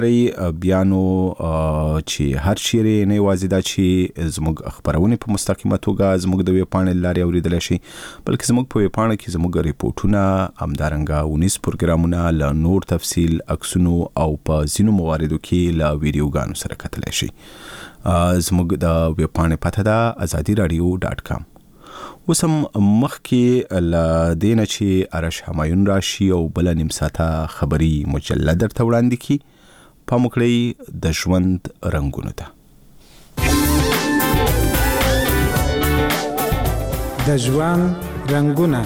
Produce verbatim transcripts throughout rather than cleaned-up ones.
بیا نو چې هر چیرې نه یوازې دا چې زموږ خبرونه په مستقیمه توګه زموږ د ویبپاڼې لارې اوریدلی شي، بلکې زموږ په ویبپاڼه کې زموږ ریپورټونه، همدارنګه ونیز پروګرامونه، له نور تفصیل، عکسونو او په ځینو مواردو کې له ویډیوګانو سره کتلی شي. زموږ د ویبپاڼې پته ده ازادي رادیو ډاټ کام. اوس هم مخکې له دې نه چې ارش همایون راشي او بله نیم ساعته خبري مجله درته وړاندې کړي، پام وکړئ د ژوند رنګونو ته. د ژوند رنګونه.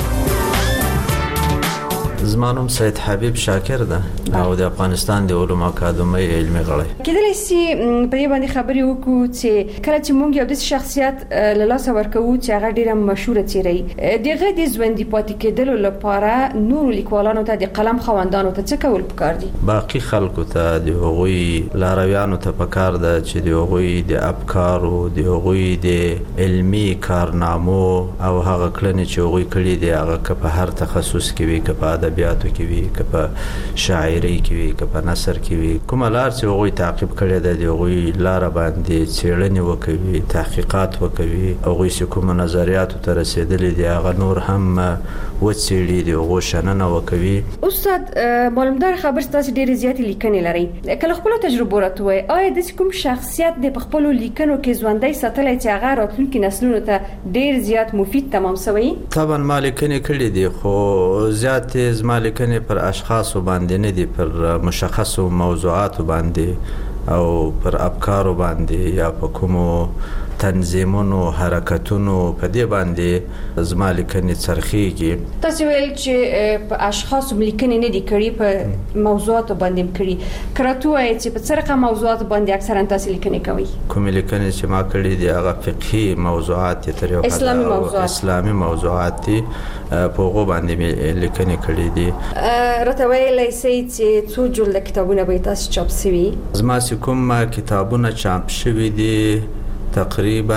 زما نوم سید حبیب شاکر ده او د افغانستان د علومو اکاډمۍ علمي غړی. کېدلی شي په دې باندې خبرې وکړو چې کله چې موږ یو داسې شخصیت له لاسه ورکوو چې هغه ډېره مشهوره څیره وي، د هغه د ژوندي پاتې کېدلو لپاره نورو لیکوالانو ته، د قلم خاوندانو ته څه کول پکار دي؟ باقي خلکو ته، د هغوی لارویانو ته پکار ده چې د هغوی د افکارو، د هغوی د علمي کارنامو او هغه کړنې چې هغوی کړي دي، هغه که په هر تخصص کې وي، که په ادبیاتو کې وي، که په شاعرۍ کې وي، که په نثر کې وي، کومه لار چې هغوی تعقیب کړې ده د هغوی لاره باندې څېړنې وکوي، تحقیقات وکوي، هغوی چې کومو نظریاتو ته رسېدلي دي هغه نور هم وڅېړي، د هغو شننه وکوي. استاد معلومدار خبر ستاسې ډېرې زیاتې لیکنې لرئ، که له خپلو تجربو راته ووایئ آیا داسې کوم شخصیت دی په خپلو لیکنو کې ژوندی ساتلی چې هغه راتلونکي نسلونو ته ډېر زیات مفید تمام شوی؟ طبعا ما لیکنې کړي دي، خو زیاتې زما لیکنې پر اشخاصو باندې نه دي، پر مشخصو موضوعاتو باندې او پر افکارو باندې یا په کومو تنظیمونو، حرکتونو، په دې باندې زما لیکنې څرخیږي. تاسو ویل چې په اشخاصو لیکنې نه دي کړي، په موضوعاتو باندې کړي، که راته ووایئ چې په څه رقم موضوعاتو باندې اکثرا تاسو لیکنې کوئ؟ کومې لیکنې چې ما کړي دي هغه فقهي موضوعات دي، تر یو حده اسلامي موضوعات اسلامي موضوعات دي، په هغو باندې مې لیکنې کړي دي. راته ویلی سئ چې څو جلده کتابونه به تاسو چاپ شوي؟ زما چې کوم کتابونه چاپ شوي دي تقریبا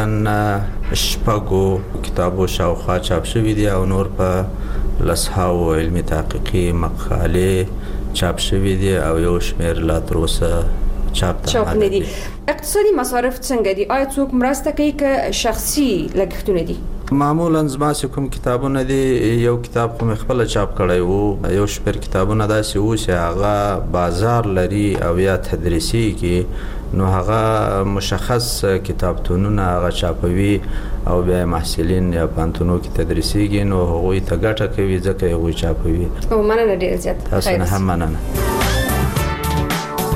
شپږو کتابو شاوخوا چاپ شوي دي او نور په لسهاو علمي تحقیقي مقالې چاپ شوي دي او یو شمېر لا تر اوسه چاپ چاپ نه دي. اقتصادي مصارف څنګه دي؟ آیا څوک مرسته کوي که شخصي لګښتونه دي؟ معمولا زما چې کوم کتابونه دي، یو کتاب خو مې خپله چاپ کړی وو، یو شمېر کتابونه داسې وو چې هغه بازار لري او یا تدریسیږي، نو هغه مشخص کتابتونونه هغه چاپوي او بیا محصلین یا پوهنتونو کې تدریسیږي، نو هغوی ته ګټه کوي ځکه هغوی چاپوي. او مننه ډېر زیات. تاسو نه هم مننه.